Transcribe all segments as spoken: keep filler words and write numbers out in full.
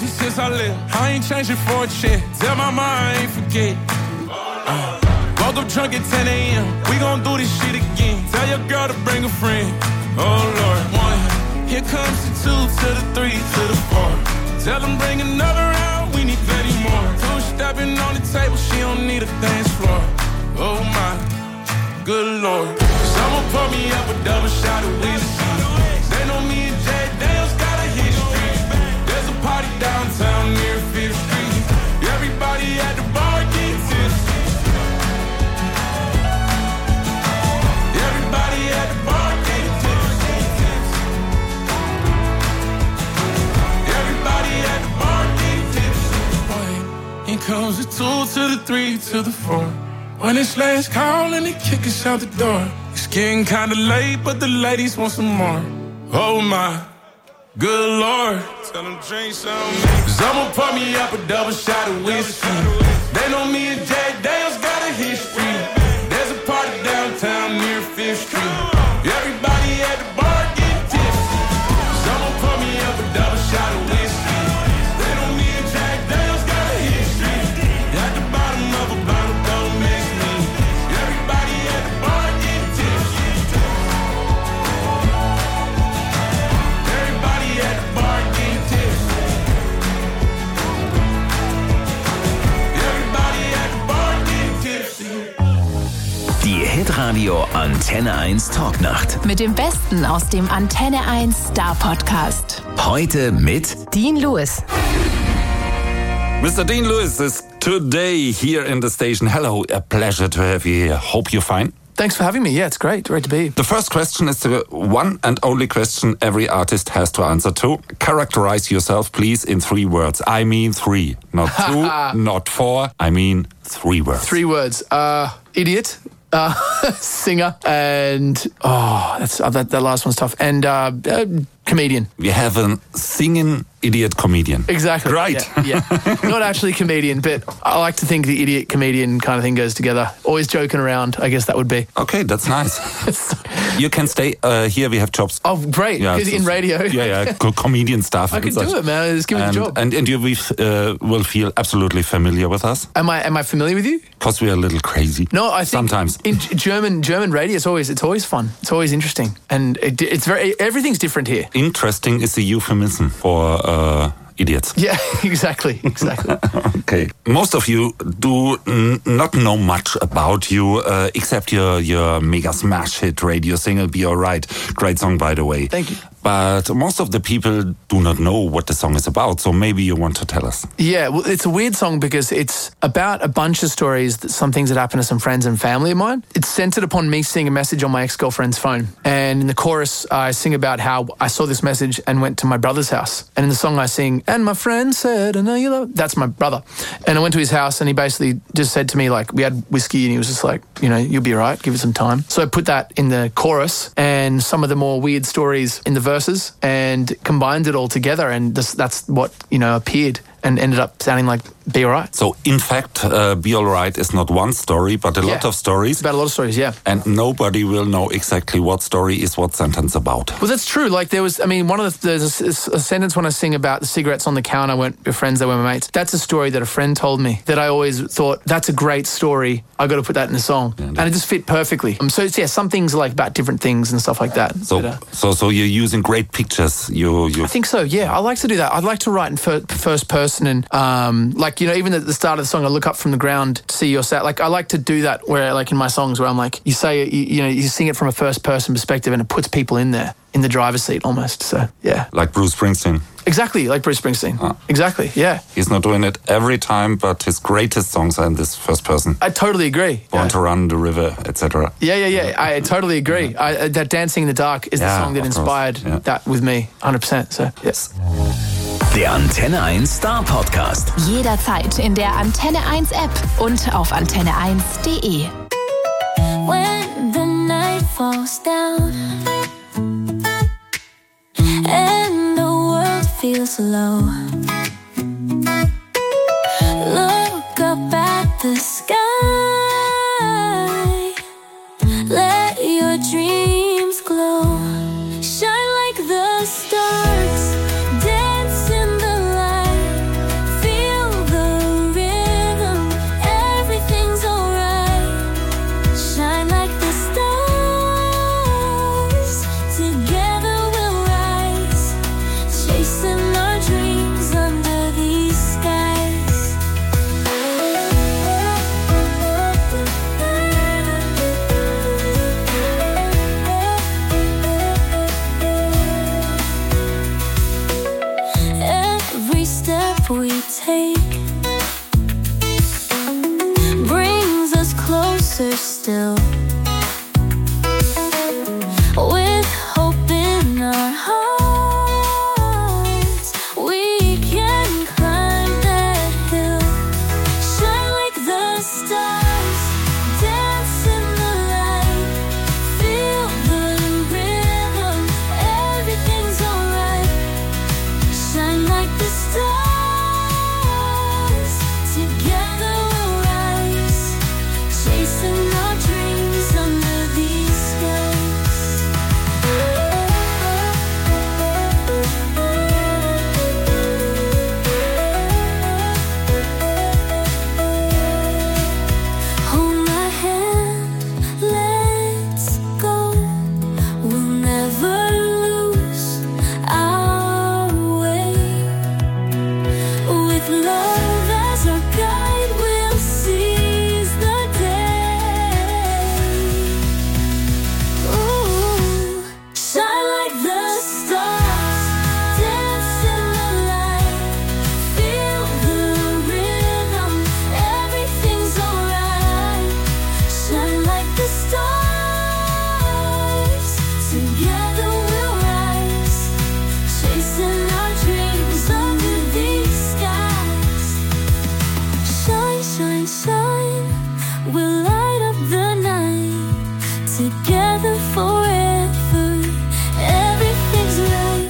loyalty since I left. I ain't changing for a check. Tell my mom I ain't forget. Uh, woke up drunk at ten a.m. We gon' do this shit again. Tell your girl to bring a friend. Oh Lord, one. Here comes the two to the three to the four. Tell them bring another round. We need plenty more. Two stepping on the table. She don't need a dance floor. Oh my, good Lord. Someone pour me up a double shot of whiskey. They know me and Jay Dale's got a history. There's a party downtown near Fifth Street. Everybody at the bar getting tipsy. Everybody at the bar getting tipsy. Everybody at the bar getting tipsy. Here comes the two to the three to the four. When it's last call and they kick us out the door. It's getting kinda late, but the ladies want some more. Oh my, good Lord. Tell them drink some. Someone pour me up a double shot of whiskey. They know me and Jay Dale's got a history. There's a party downtown near Fifth Street. Everybody at the bar getting tipsy. Someone pour me up a double shot of whiskey. They know me and Jay Dale's got a history. At the bottom of a bottle, don't miss me. Everybody at the bar getting tipsy. Everybody at the bar getting tipsy. Everybody at the bar getting tipsy. Die Hitradio Antenne eins Talknacht. Mit dem Besten aus dem Antenne eins Star Podcast. Heute mit Dean Lewis. Mister Dean Lewis is today here in the station. Hello, a pleasure to have you here. Hope you're fine. Thanks for having me. Yeah, it's great. Great to be here. The first question is the one and only question every artist has to answer to. Characterize yourself, please, in three words. I mean three. Not two, not four. I mean three words. Three words. Uh, idiot. Uh, singer. And, oh, that's uh, that, that last one's tough. And uh, uh, comedian. We have a singing idiot comedian. Exactly. Right. Yeah, yeah. Not actually a comedian, but I like to think the idiot comedian kind of thing goes together. Always joking around, I guess that would be. Okay, that's nice. You can stay uh, here. We have jobs. Oh, great. Yeah, Because in radio. Yeah, yeah. co- comedian stuff. I can and such. do it, man. Just give me and, the job. And, and you uh, will feel absolutely familiar with us. Am I am I familiar with you? Because we are a little crazy. No, I think sometimes in German German radio, it's always it's always fun. It's always interesting, and it, it's very everything's different here. Interesting is a euphemism for uh, idiots. Yeah, exactly, exactly. Okay. Most of you do n- not know much about you, uh, except your your mega smash hit radio single "Be Alright." Great song, by the way. Thank you. But most of the people do not know what the song is about, so maybe you want to tell us. Yeah, well, it's a weird song because it's about a bunch of stories, that some things that happened to some friends and family of mine. It's centered upon me seeing a message on my ex-girlfriend's phone. And in the chorus, I sing about how I saw this message and went to my brother's house. And in the song I sing, and my friend said, I know you love... That's my brother. And I went to his house and he basically just said to me, like, we had whiskey and he was just like, you know, you'll be all right, give it some time. So I put that in the chorus and some of the more weird stories in the verses and combined it all together, and this, that's what, you know, appeared and ended up sounding like Be Alright. So, in fact, uh, Be Alright is not one story, but a Yeah. lot of stories. About a lot of stories, yeah. And nobody will know exactly what story is what sentence about. Well, that's true. Like there was, I mean, one of the, there's a, a sentence when I sing about the cigarettes on the counter, weren't your friends, they were my mates. That's a story that a friend told me that I always thought, that's a great story. I got to put that in a song. Yeah, and it just fit perfectly. Um, so, it's, yeah, some things are like about different things and stuff like that. So, But, uh, so, so you're using great pictures. You, you. I think so, yeah. I like to do that. I'd like to write in fir- first person and, um, like, you know, even at the start of the song, I look up from the ground to see your set. Like, I like to do that where, like, in my songs where I'm like, you say, you, you know, you sing it from a first person perspective and it puts people in there, in the driver's seat almost. So, yeah. Like Bruce Springsteen. Exactly, like Bruce Springsteen. Ah. Exactly, yeah. He's not doing it every time, but his greatest songs are in this first person. I totally agree. Born yeah. to Run, The River, et cetera. Yeah, yeah, yeah. I totally agree. Yeah. I, that Dancing in the Dark is Yeah, the song that of course. inspired Yeah. that with me, one hundred percent. So, yes. der Antenne eins Star Podcast. Jederzeit in der Antenne eins App und auf antenne eins punkt de. When the night falls down and the world feels low, look up at the sky, let your dreams glow, shine like the stars, dance in the light, path we take brings us closer still, with hope in our hearts. We can climb that hill, shine like the stars, dance in the light, feel the rhythm, everything's alright. Shine like the stars, together we'll rise, chasing our dreams under these skies. Hold my hand, let's go. We'll never lose our way. With love as our guide, we'll seize the day. Ooh, shine like the stars, dance in the light, feel the rhythm, everything's alright. Shine like the stars, together we'll rise, chasing our dreams under these skies. Shine, shine, shine, we'll light up the night, together forever, everything's right.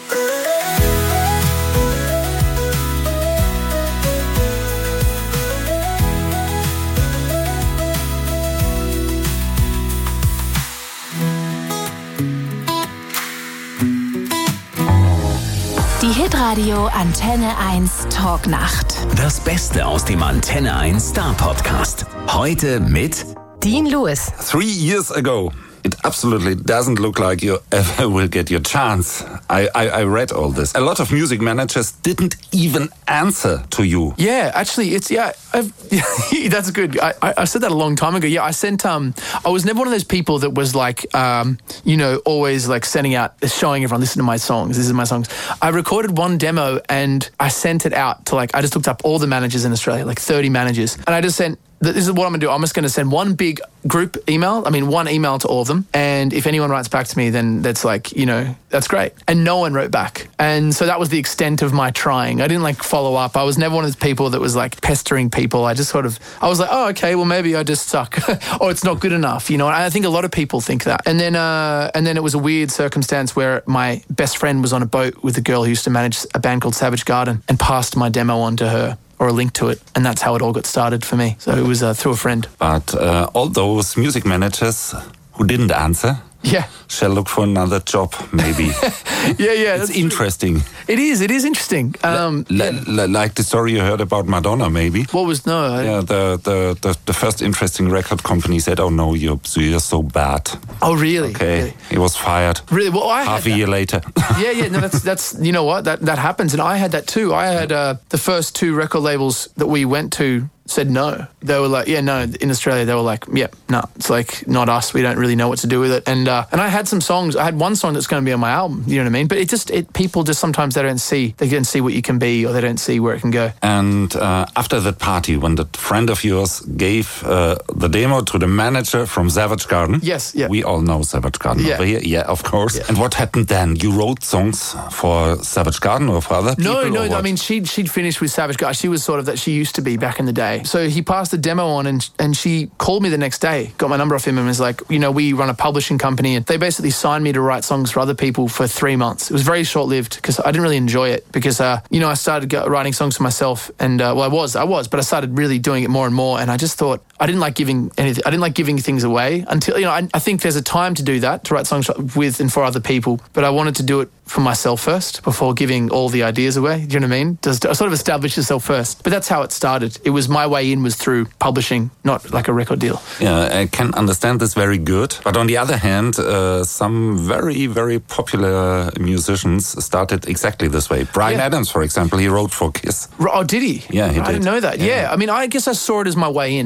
Die Hitradio Antenne eins Talknacht. Das Beste aus dem Antenne eins Star Podcast. Heute mit Dean Lewis. Three years ago, it absolutely doesn't look like you ever will get your chance. I, I, I read all this. A lot of music managers didn't even answer to you. Yeah, actually, it's yeah. I've, that's good. I, I I said that a long time ago. Yeah, I sent. Um, I was never one of those people that was like, um, you know, always like sending out, showing everyone, listen to my songs. This is my songs. I recorded one demo and I sent it out to like. I just looked up all the managers in Australia, like thirty managers, and I just sent. This is what I'm going to do. I'm just going to send one big group email. I mean, one email to all of them. And if anyone writes back to me, then that's like, you know, that's great. And no one wrote back. And so that was the extent of my trying. I didn't like follow up. I was never one of those people that was like pestering people. I just sort of, I was like, oh, okay, well, maybe I just suck or it's not good enough. You know, and I think a lot of people think that. And then, uh, and then it was a weird circumstance where my best friend was on a boat with a girl who used to manage a band called Savage Garden and passed my demo on to her, or a link to it, and that's how it all got started for me. So it was uh, through a friend. But uh, all those music managers who didn't answer Yeah. shall look for another job, maybe. yeah, yeah. It's that's interesting. true. It is. It is interesting. Um, L- l- like the story you heard about Madonna, maybe. what was no? I- Yeah, the, the, the, the first interesting record company said, oh no, you're, you're so bad. Oh, really? Okay, Really? he was fired. Really? Well, I Half had a year that. later. yeah, yeah. No, that's that's. You know what? That that happens, and I had that too. I had uh, the first two record labels that we went to said no. They were like, yeah, no. In Australia, they were like, yeah, no. It's like not us. We don't really know what to do with it. And uh, and I had some songs. I had one song that's going to be on my album. You know what I mean? But it just it people just sometimes they don't see they don't see what you can be, or they don't see where it can go. And uh, after that party, when that friend of yours gave uh, the demo to the manager from Savage Garden. Yes, yeah. We all know Savage Garden Yeah. over here. Yeah, of course. Yeah. And what happened then? You wrote songs for Savage Garden or for other people? No, or no. what? I mean, she'd she'd finished with Savage Garden. She was sort of that she used to be back in the day. So he passed the demo on, and and she called me the next day, got my number off him, and was like, you know, we run a publishing company, and they basically signed me to write songs for other people for three months. It was very short lived because I didn't really enjoy it because, uh, you know, I started go- writing songs for myself, and uh, well, I was, I was, but I started really doing it more and more, and I just thought I didn't like giving anything. I didn't like giving things away until, you know, I, I think there's a time to do that, to write songs with and for other people, but I wanted to do it for myself first before giving all the ideas away. Do you know what I mean? Just sort of establish yourself first. But that's how it started. It was my way in was through publishing, not like a record deal. Yeah, I can understand this very good. But on the other hand, uh, some very, very popular musicians started exactly this way. Bryan Yeah. Adams, for example, he wrote for Kiss. Oh, did he? Yeah, he I did. didn't know that. Yeah. Yeah. I mean, I guess I saw it as my way in because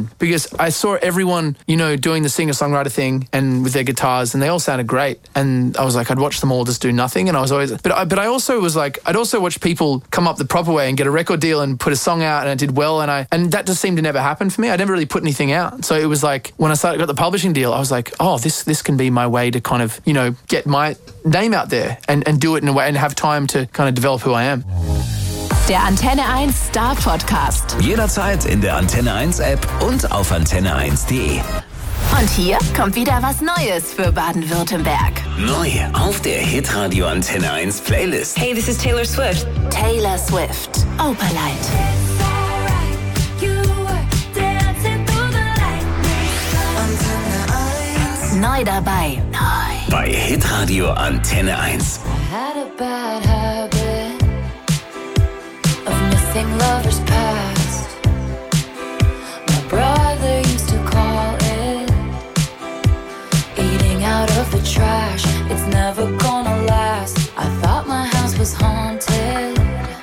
because I saw everyone, you know, doing the singer-songwriter thing and with their guitars, and they all sounded great. And I was like, I'd watch them all just do nothing, and I was always, but I, but I also was like, I'd also watch people come up the proper way and get a record deal and put a song out, and it did well, and I and that just seemed to never happen for me. I never really put anything out, so it was like when I started got the publishing deal, I was like, oh, this this can be my way to kind of, you know, get my name out there and and do it in a way and have time to kind of develop who I am. Der Antenne eins Star Podcast. Jederzeit in der Antenne eins App und auf antenne eins punkt de. Und hier kommt wieder was Neues für Baden-Württemberg. Neu auf der Hitradio Antenne eins Playlist. Hey, this is Taylor Swift. Taylor Swift, Opalite. Neu dabei. Neu. Bei Hitradio Antenne eins. Had a bad habit of missing lovers past. My brother used to call it eating out of the trash. It's never gonna last. I thought my house was haunted.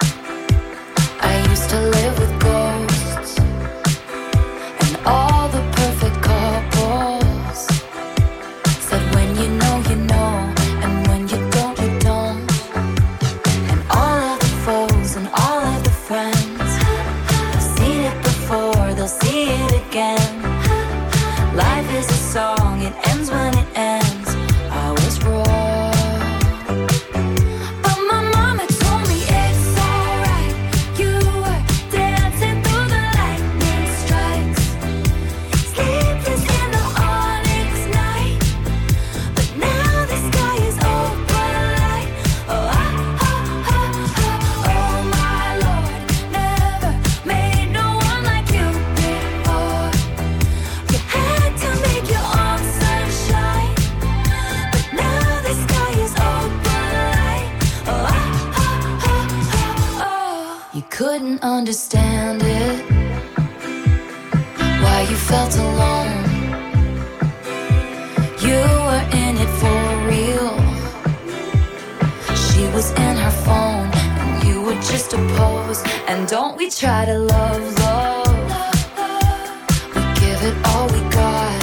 I used to live with ghosts and all the perfect couples said when you know you know, and when you don't you don't. And all of the foes and all of the friends have seen it before, they'll see it again. Life is a song, it ends when it ends. I was wrong, but my mama told me it's alright. You were dancing through the lightning strikes, sleepless in the onyx night. But now the sky is open light. Oh, ah, ah, ah, ah. Oh my Lord, never made no one like you before. You had to make your own sunshine, but now the sky is open light. Oh, ah, ah, ah, ah, oh. You couldn't understand it, why you felt alone. You were in it for real. She was in her phone, and you were just a pose. And don't we try to love, love? We give it all we got.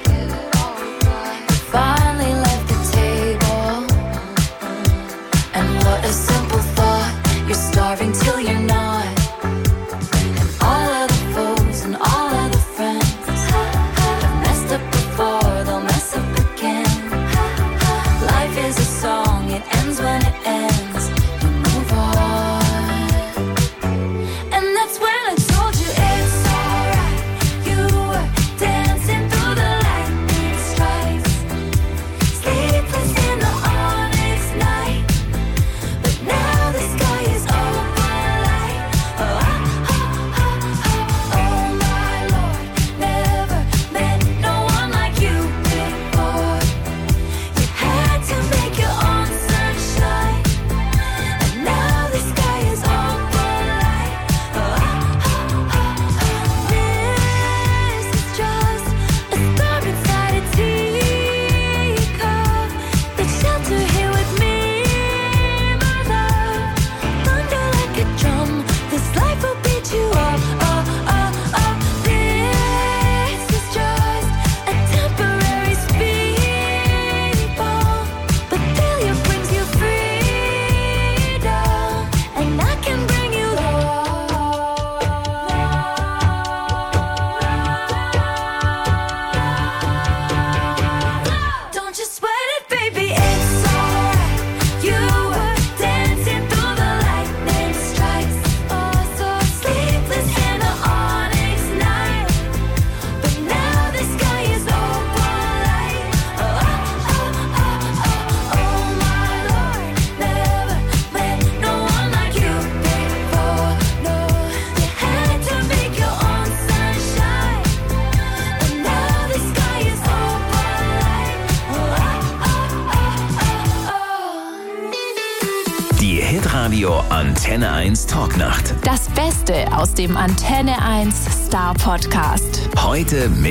Finally left the table, and what a simple thought. You're starving till you're not. And all of the foes and all of the friends have messed up before, they'll mess up again. Life is a song, it ends when it ends. You move on. And that's when I told you it's alright. You were dancing through the lightning strikes, sleepless in the onyx night. But now the sky is open light. Oh, ah, ah, ah, ah. Oh my Lord, never met no one like you before. You had to make your own sunshine, and now the sky is open light. Oh, ah, ah, ah, ah. This is just a storm inside a teacup. The shelter here with me, my love. Thunder like a drum, this life will beat you up, up, up, up. This is just a temporary speed bump, but failure brings you freedom, and I can bring you love. Don't you sweat it, baby, it's alright. You were dancing through the lightning strikes, oh so sleepless in the onyx night. But now the sky is open light. Oh, ah, ah, ah, ah. Oh my Lord, never met no one like you before. No, you had to make your own sunshine, and now the sky is open light. Oh, ah, ah, ah, ah, oh. Die Hitradio Antenne eins Talknacht. Das Beste aus dem Antenne eins Star Podcast. Heute mit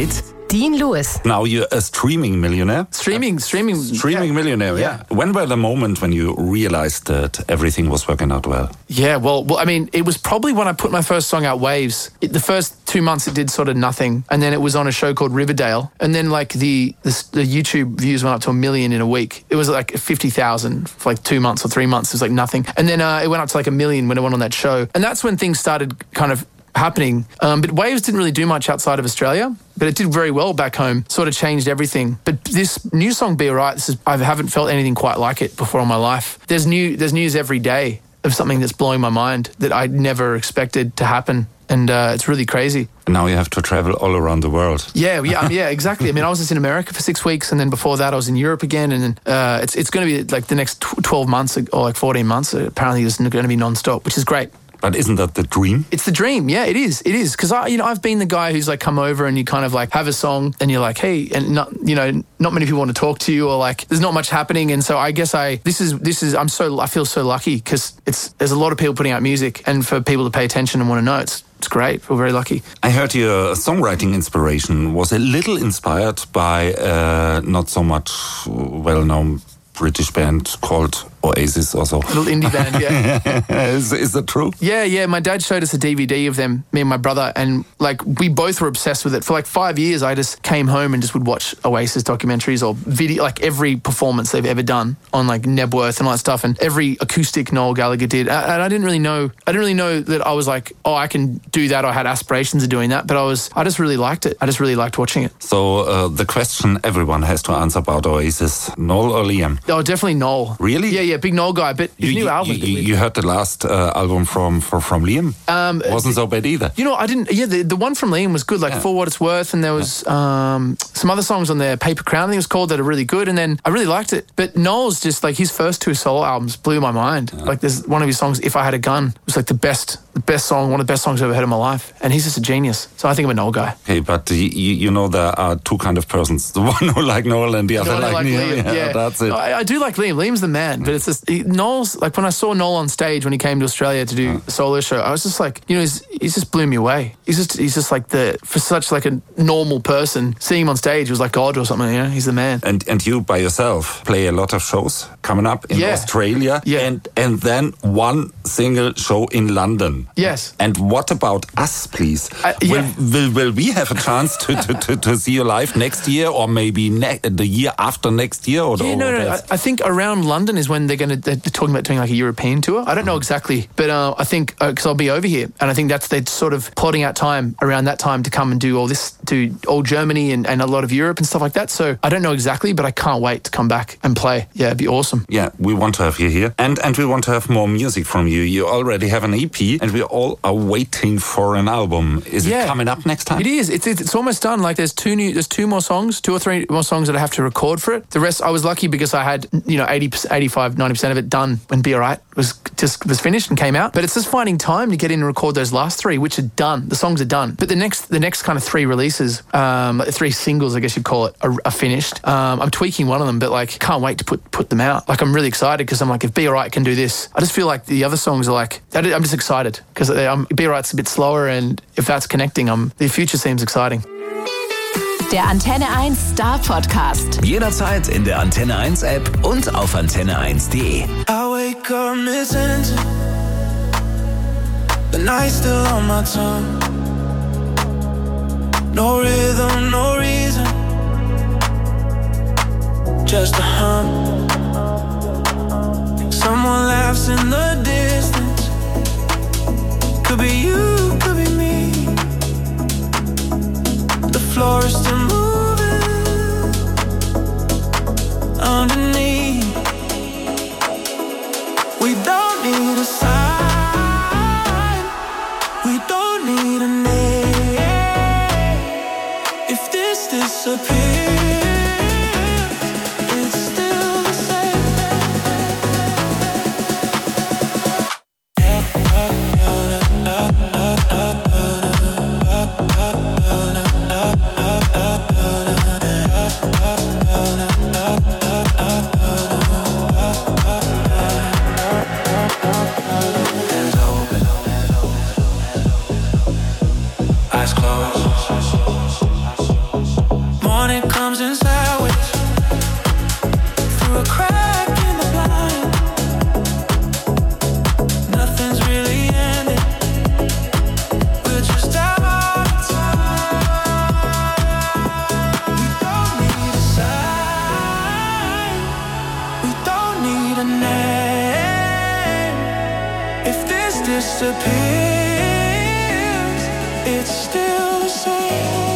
Dean Lewis. Now you're a streaming millionaire. Streaming, streaming. Streaming yeah. millionaire, yeah. Yeah. When were the moment when you realized that everything was working out well? Yeah, well, well, I mean, it was probably when I put my first song out, Waves. It, the first two months it did sort of nothing. And then it was on a show called Riverdale. And then like the, the, the YouTube views went up to a million in a week. It was like fifty thousand for like two months or three months. It was like nothing. And then uh, it went up to like a million when it went on that show. And that's when things started kind of happening. Um, but Waves didn't really do much outside of Australia, but it did very well back home, sort of changed everything. But this new song, Be Alright, this is, I haven't felt anything quite like it before in my life. There's new, there's news every day of something that's blowing my mind that I never expected to happen. And uh, it's really crazy. And now you have to travel all around the world. Yeah, yeah, um, yeah, exactly. I mean, I was just in America for six weeks, and then before that, I was in Europe again. And then uh, it's it's going to be like the next twelve months or like fourteen months. Apparently, it's going to be non-stop, which is great. But isn't that the dream? It's the dream. Yeah, it is. It is. Because I, you know, I've been the guy who's like come over and you kind of like have a song and you're like, hey, and not, you know, not many people want to talk to you or like there's not much happening. And so I guess I, this is, this is, I'm so, I feel so lucky because it's, there's a lot of people putting out music and for people to pay attention and want to know, it's, it's great. Feel very lucky. I heard your songwriting inspiration was a little inspired by uh, not so much well-known British band called Oasis also. Little indie band, yeah. is, is that true? Yeah, yeah. My dad showed us a D V D of them, me and my brother, and like we both were obsessed with it. For like five years, I just came home and just would watch Oasis documentaries or video, like every performance they've ever done on like Nebworth and all that stuff, and every acoustic Noel Gallagher did. And I didn't really know, I didn't really know that I was like, oh, I can do that. Or I had aspirations of doing that, but I was, I just really liked it. I just really liked watching it. So uh, the question everyone has to answer about Oasis, Noel or Liam? Oh, definitely Noel. Really? Yeah, yeah, big Noel guy. But his you, new album. You, you heard the last uh, album from for, from Liam? Um, Wasn't so bad either. You know, I didn't. Yeah, the, the one from Liam was good, like Yeah. For What It's Worth, and there was um, some other songs on there. Paper Crown, I think it was called, that are really good. And then I really liked it. But Noel's just like his first two solo albums blew my mind. Yeah. Like there's one of his songs, If I Had a Gun, was like the best, the best song, one of the best songs I've ever heard in my life. And he's just a genius. So I think I'm a Noel guy. Okay, but you, you know there are two kind of persons: the one who like Noel and the other No, like, like Liam. Liam. Yeah, Yeah, that's it. No, I, I do like Liam. Liam's the man, but it's just he, Noel's like when I saw Noel on stage when he came to Australia to do a solo show, I was just like, you know, he's, he's just blew me away. He's just he's just like the for such like a normal person, seeing him on stage was like God or something. You know, he's the man. And and you by yourself play a lot of shows coming up in Yeah. Australia, Yeah. and and then one single show in London. Yes. And what about us, please? Uh, yeah. will, will will we have a chance to, to, to, to see you live next year, or maybe ne- the year after next year? Or Yeah, or no, no. I, that's- I think around London is when they're going to. They're talking about doing like a European tour. I don't know exactly, but uh, I think because uh, I'll be over here, and I think that's they're sort of plotting out time around that time to come and do all this, do all Germany and, and a lot of Europe and stuff like that. So I don't know exactly, but I can't wait to come back and play. Yeah, it'd be awesome. Yeah, we want to have you here, and and we want to have more music from you. You already have an E P, and we all are waiting for an album. Is Yeah. it coming up next time? It is. It's, it's it's almost done. Like there's two new, there's two more songs, two or three more songs that I have to record for it. The rest, I was lucky because I had, you know, eighty, eighty-five, ninety percent of it done when Be Alright was just was finished and came out. But it's just finding time to get in and record those last three, which are done. The songs are done. But the next, the next kind of three releases, um, like three singles, I guess you'd call it, are, are finished. Um, I'm tweaking one of them, but like can't wait to put put them out. Like I'm really excited because I'm like, if Be Alright can do this, I just feel like the other songs are like, I'm just excited because um, Be Alright's a bit slower, and if that's connecting, um, the future seems exciting. Der Antenne eins Star Podcast. Jederzeit in der Antenne eins App und auf antenne eins punkt de. I wake up missing the night still on my tongue. No rhythm, no reason, just a hum. Someone laughs in the distance. Could be you, could be me. The floor is still moving underneath. We don't need a sign, we don't need a name. If this disappears, it's still the same. disappears, it's still the same.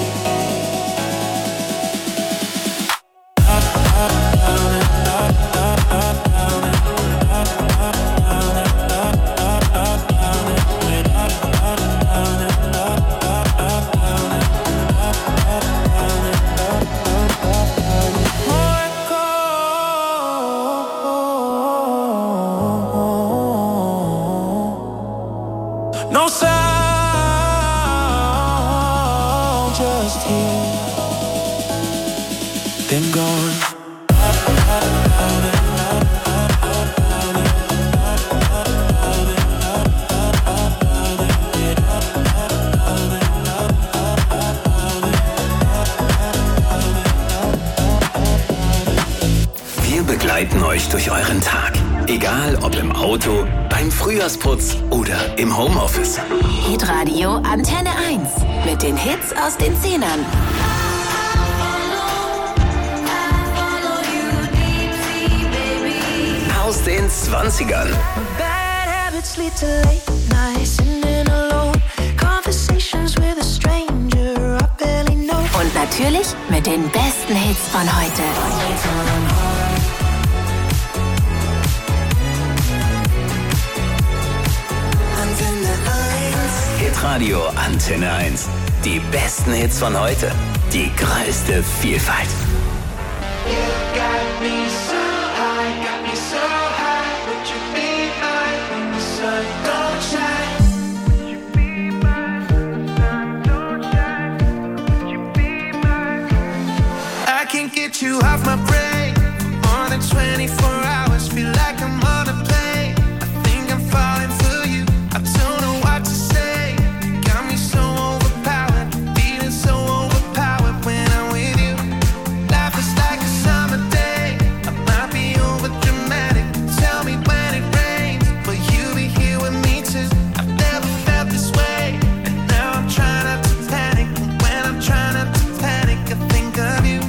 No sound, just here, then gone. Wir begleiten euch durch euren Tag. Egal ob im Auto, beim Frühjahrsputz oder im Homeoffice. Hitradio Antenne eins mit den Hits aus den Zehnern. Aus den Zwanzigern. Und natürlich mit den besten Hits von heute. Hitradio Antenne eins. Die besten Hits von heute. Die größte Vielfalt. I can't get you off my brain for more than twenty-four hours. Feel like I'm on a plane. I think I'm falling for you. I don't know what to say. Got me so overpowered, feeling so overpowered when I'm with you. Life is like a summer day. I might be over dramatic. Tell me when it rains, will you be here with me too? I've never felt this way, and now I'm trying not to panic. And when I'm trying not to panic, I think of you.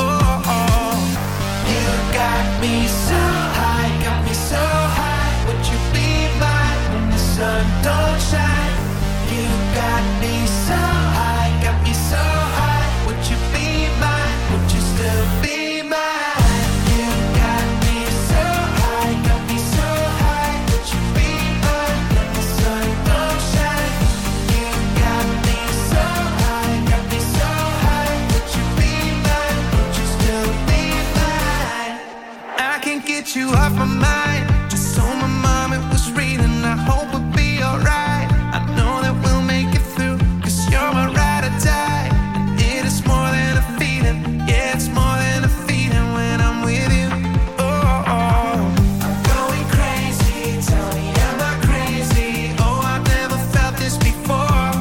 Me so high, got me so high. Would you be mine when the sun don't shine? You got me so high, got me so high. Would you be mine? Would you still be mine? You got me so high, got me so high. Would you be mine when the sun don't shine? You got me so high, got me so high. Would you be mine? Would you still be mine? I can't get you off my mind. Just told my mom it was reading. I hope we'll be alright. I know that we'll make it through, cause you're my ride or die. And it is more than a feeling. Yeah, it's more than a feeling when I'm with you. Oh, oh. I'm going crazy. Tell me, am I crazy? Oh, I've never felt this before.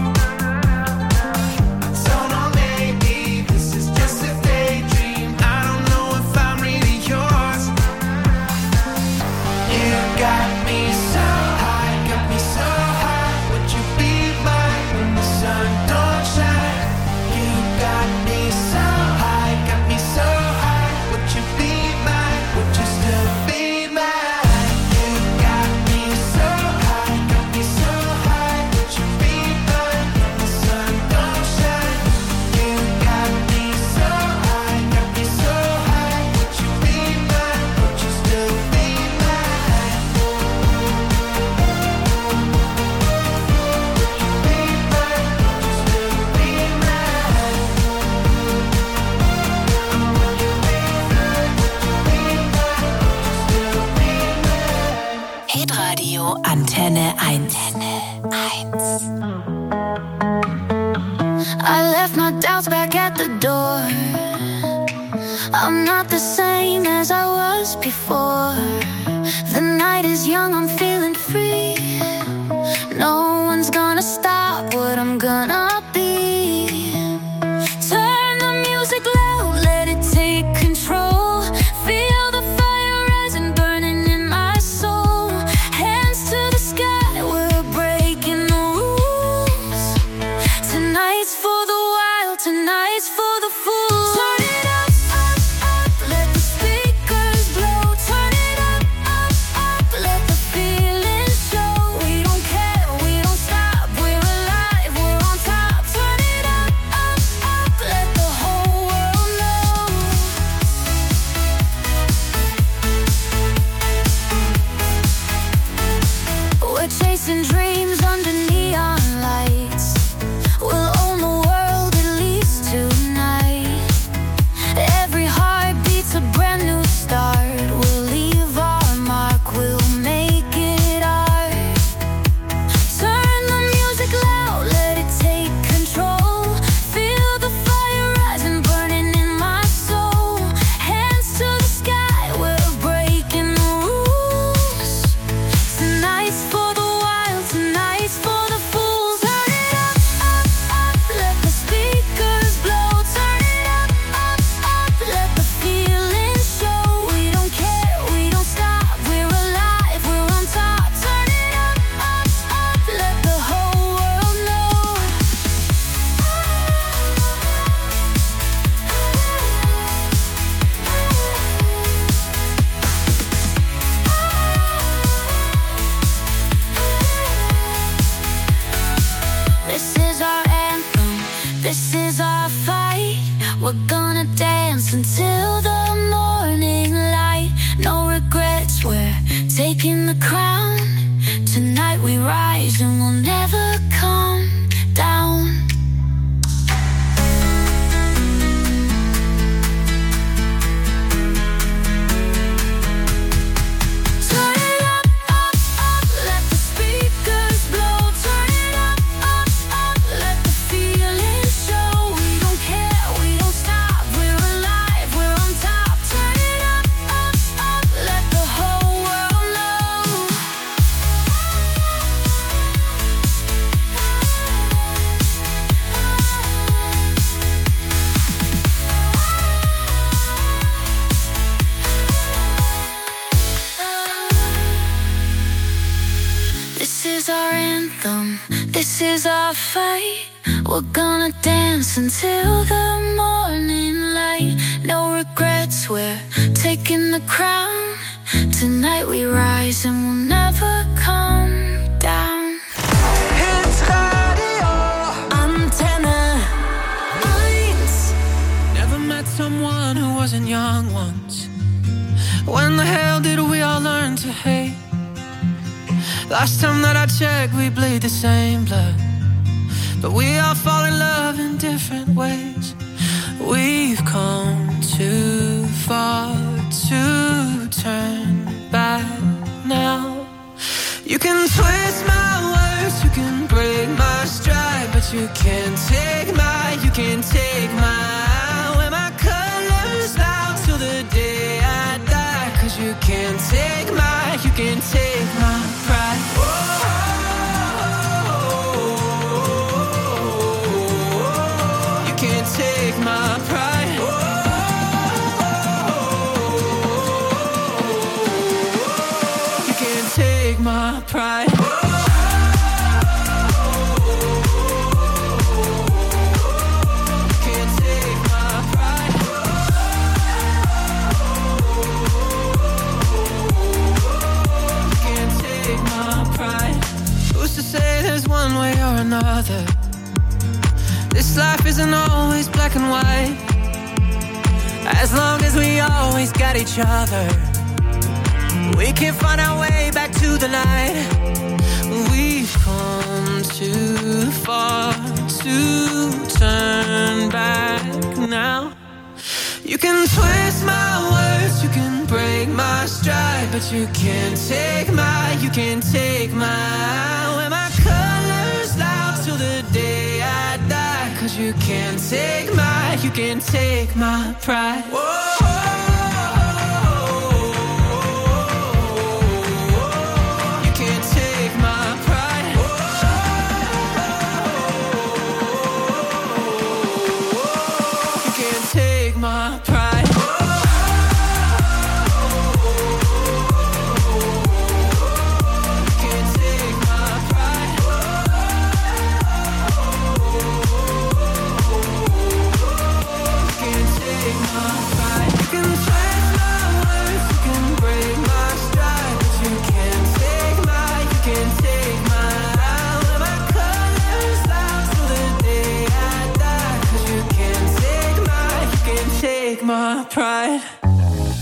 I don't know, maybe this is just a daydream. I don't know if I'm really yours. You got me so high, got me so high. Would you be mine when the sun don't shine? You got me so high, got me so high. Would you be mine? Would you still be mine? You got me so high, got me so high. Would you be mine when the sun don't shine? You got me so high, got me so high. Would you be mine? Would you still be mine? Hitradio Antenne eins. I left my doubts back at the door. I'm not the same as I was before. The night is young, I'm feeling free. No one's gonna stop what I'm gonna be. Turn the music loud, let it take control. Feel the fire rising, burning in my soul. Hands to the sky, we're breaking the rules. Tonight's for the wild, tonight's for the fools. Turn it up, up, up, let the speakers blow. Turn it up, up, up, let the fear We're chasing dreams under neon lights. We'll own the world at least tonight. Every heartbeat's a brand new start. We'll leave our mark, we'll make it art. Turn the music loud, let it take control. Feel the fire rising, burning in my soul. Hands to the sky, we're breaking the rules. Tonight's for the wild, tonight's for the fools. Turn it up, up, up, let the speakers blow. Turn it up, up, up, let the feeling show. We don't care, we don't stop, we're alive, we're on top. Turn it up, up, up, let the whole world know. This is our anthem, this is our fight. We're gonna dance until the morning light. No regrets, we're taking the crown. Tonight we rise and we'll never come down. Turn it up, up, up, let the speakers blow. Turn it up, up, up, let the feeling show. We don't care, we don't stop, we're alive, we're on top. Turn it up, up, up, let the whole world know. This is our anthem, this is our fight. We're gonna dance until the morning light. No regrets, we're taking the crown. Tonight we rise and we'll never come down. Hit Radio Antenne eins. Never met someone who wasn't young once. When the hell did we all learn to hate? Last time that I checked, we bleed the same blood, but we all fall in love in different ways. We've come too far to turn back now. You can twist my words, you can break my stride, but you can't take my, you can't take my, wear my colors loud till the day I die. Cause you can't take my, you can't take my pride. You can't take my pride. You can't take my pride. Can't take my pride. Can't take my pride. Who's to say there's one way or another? This life isn't always black and white. As long as we always got each other, we can find our way back to the light. We've come too far to turn back now. You can twist my words, you can break my stride, but you can't take my, you can't take my, wear my colors loud till the day I die. Cause you can't take my, you can't take my pride. You can't take my pride. You can't take my pride. Can't take my pride. Can't take my pride. You can twist my words, you can break my stride, but you can't take my, you can't take my, wear my colors loud till the day I die. Cause you can't take my, you can't take my pride.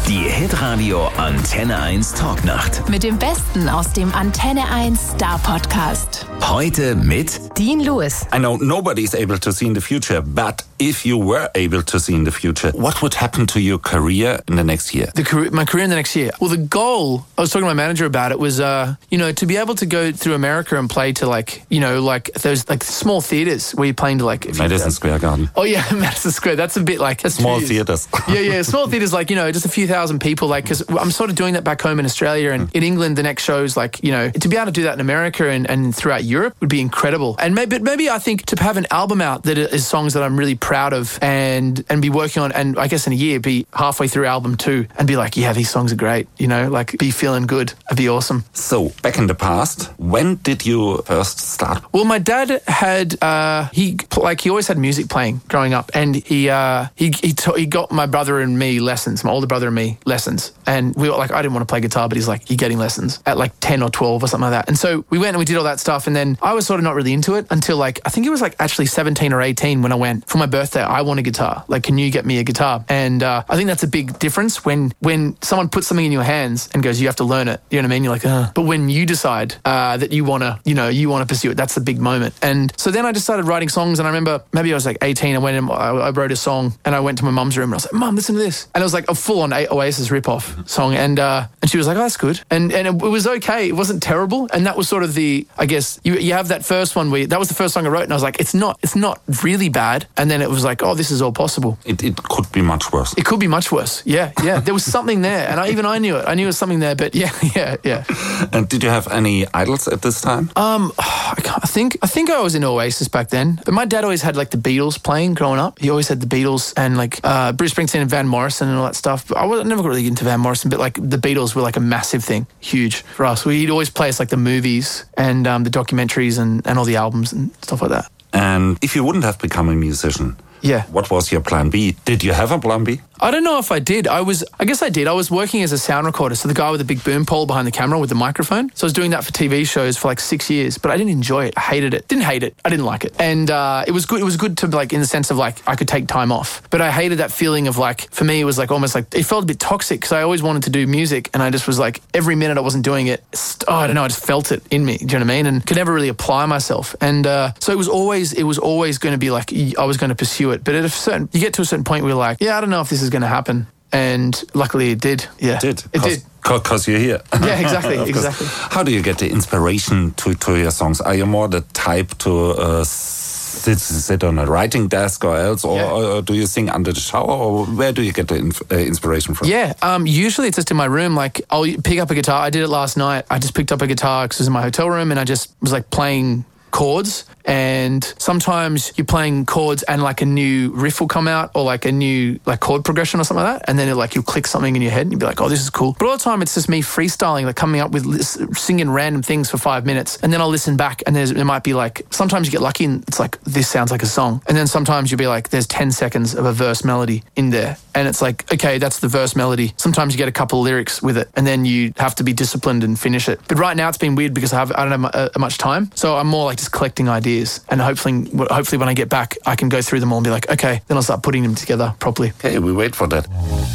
Die Hitradio Antenne eins Talknacht. Mit dem Besten aus dem Antenne eins Star Podcast. Heute mit Dean Lewis. I know nobody is able to see in the future, but if you were able to see in the future, what would happen to your career in the next year? The career, my career in the next year. Well, the goal, I was talking to my manager about it, was, uh, you know, to be able to go through America and play to like, you know, like those like small theaters where you're playing to like... Madison Square Garden. Oh yeah, Madison Square. That's a bit like... That's Small two theaters. yeah, yeah. Small theaters like, you know, just a few thousand people. Like, because I'm sort of doing that back home in Australia and in England, the next show's like, you know, to be able to do that in America and, and throughout Europe would be incredible. And maybe, maybe I think to have an album out that is songs that I'm really proud of and, and be working on, and I guess in a year, be halfway through album two and be like, yeah, these songs are great, you know, like be feeling good. It'd be awesome. So, back in the past, when did you first start? Well, my dad had, uh, he, like, he always had music playing growing up, and he, uh, he, he, ta- he got my brother and me lessons, my older brother and me lessons. And we were like, I didn't want to play guitar, but he's like, you're getting lessons at like ten or twelve or something like that. And so we went and we did all that stuff. And then I was sort of not really into it until like, I think it was like actually seventeen or eighteen when I went for my birthday, I want a guitar. Like, can you get me a guitar? And, uh, I think that's a big difference when, when someone puts something in your hands and goes, you have to learn it. You know what I mean? You're like, uh. But when you decide, uh, that you want to, you know, you want to pursue it, that's the big moment. And so then I just started writing songs. And I remember maybe I was like eighteen. I went and I, I wrote a song and I went to my mum's room and I was like, Mum, listen to this. And it was like a full on Oasis ripoff song. And, uh, and she was like, oh, that's good. And, and it, it was okay. It wasn't terrible. And that was sort of the, I guess you, you have that first one where that was the first song I wrote. And I was like, it's not, it's not really bad. And then it was like, oh, this is all possible. It, it could be much worse. It could be much worse. Yeah. Yeah. There was something there. And I, even I knew it. I knew there was something there, but yeah, yeah, yeah. And did you have any idols at this time? Um, I, can't, I think I think I was in Oasis back then, but my dad always had like the Beatles playing growing up. He always had the Beatles and like uh, Bruce Springsteen and Van Morrison and all that stuff. But I was I never got really into Van Morrison, but like the Beatles were like a massive thing, huge for us. We'd always play us like the movies and um, the documentaries and, and all the albums and stuff like that. And if you wouldn't have become a musician, yeah, what was your plan B? Did you have a plan B? I don't know if I did. I was, I guess I did. I was working as a sound recorder. So the guy with the big boom pole behind the camera with the microphone. So I was doing that for T V shows for like six years, but I didn't enjoy it. I hated it. Didn't hate it. I didn't like it. And uh, it was good. It was good to like, in the sense of like, I could take time off, but I hated that feeling of like, for me, it was like almost like, it felt a bit toxic because I always wanted to do music. And I just was like, every minute I wasn't doing it, oh, I don't know, I just felt it in me. Do you know what I mean? And could never really apply myself. And uh, so it was always, it was always going to be like, I was going to pursue it. But at a certain, you get to a certain point where you're like, yeah, I don't know if this is going to happen. And luckily it did. Yeah, it did. It did. Because you're here. Yeah, exactly, exactly. How do you get the inspiration to, to your songs? Are you more the type to uh, sit, sit on a writing desk or else? Or, yeah. or do you sing under the shower? Or where do you get the inf- uh, inspiration from? Yeah, um, usually it's just in my room. Like, I'll pick up a guitar. I did it last night. I just picked up a guitar because it was in my hotel room and I just was like playing chords. And sometimes you're playing chords and like a new riff will come out or like a new like chord progression or something like that. And then it, like you'll click something in your head and you'll be like, oh, this is cool. But all the time it's just me freestyling, like coming up with singing random things for five minutes. And then I'll listen back and there's, there might be like, sometimes you get lucky and it's like, this sounds like a song. And then sometimes you'll be like, there's ten seconds of a verse melody in there. And it's like, okay, that's the verse melody. Sometimes you get a couple of lyrics with it and then you have to be disciplined and finish it. But right now it's been weird because I, have, I don't have uh, much time. So I'm more like just collecting ideas and hopefully Hopefully when I get back, I can go through them all and be like, okay, then I'll start putting them together properly. Okay, we wait for that.